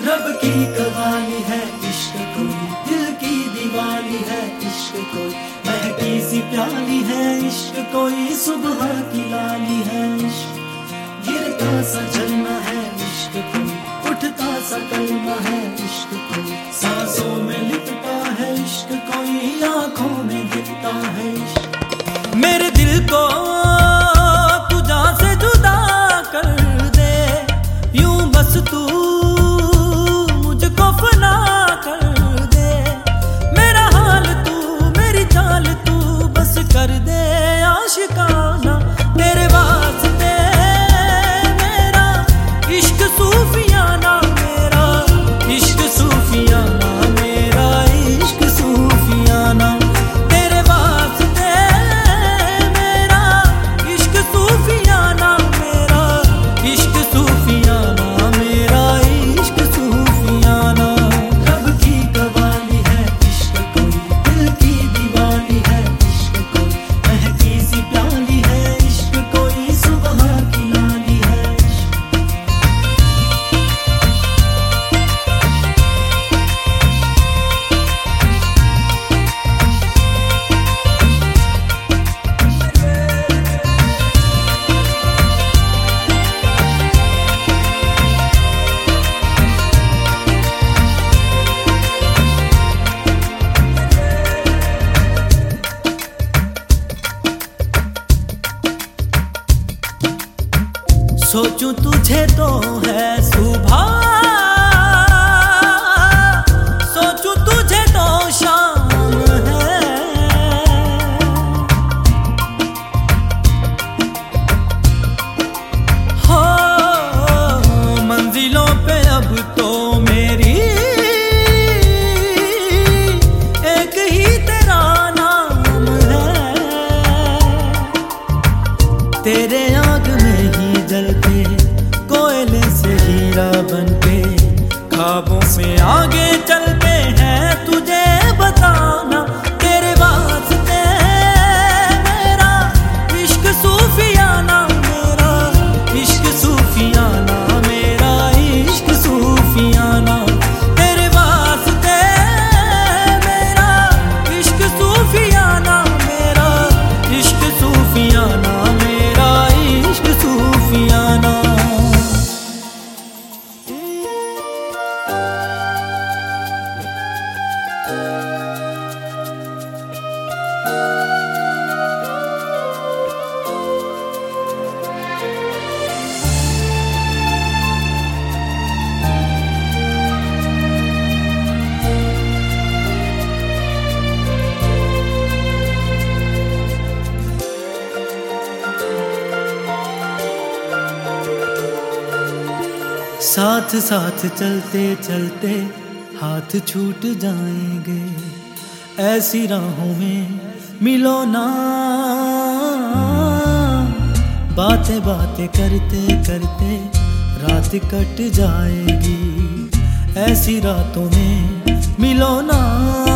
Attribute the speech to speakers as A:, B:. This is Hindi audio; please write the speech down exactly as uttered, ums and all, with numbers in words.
A: रब की कवाली है इश्क कोई, दिल की दीवानी है इश्क कोई, महकी सी प्याली है इश्क कोई, सुबह की लाली है इश्क, गिरता सा झरना है इश्क कोई, उठता सा कलमा है इश्क कोई, सांसों में लिपटा है इश्क कोई, आंखों में दिखता है इश्क। मेरे दिल को तुझा से जुदा कर दे, यूं बस तू मुझको फना कर दे, मेरा हाल तू मेरी चाल तू बस कर दे आशिकाना, तेरे वास्ते मेरा इश्क सूफियाना, मेरा इश्क सूफियाना, मेरा इश्क सूफियाना, तेरे वास्ते मेरा इश्क सूफियाना, मेरा इश्क सूफियाना, मेरा इश्क सूफियाना। रब की कवाली है इश्क कोई, दिल की दीवानी है इश्क कोई, महकी सी प्याली है इश्क कोई, सुबह की लाली है इश्क। सोचूं तुझे तो है सुबह, सोचूं तुझे तो शाम है, हो मंजिलों पे अब तो मेरी एक ही तेरा नाम है, तेरे आग में ही जलते कोयले से हीरा बनके, ख्वाबों में आगे चलते हैं तुझे बताना, तेरे वास्ते मेरा इश्क सूफियाना, मेरा इश्क सूफियाना, मेरा इश्क सूफियाना, तेरे वास्ते मेरा इश्क सूफियाना, मेरा इश्क सूफियाना, मेरा इश्क सूफियाना। साथ साथ चलते चलते हाथ छूट जाएंगे, ऐसी राहों में मिलो ना, बातें बातें करते करते रात कट जाएगी, ऐसी रातों में मिलो ना।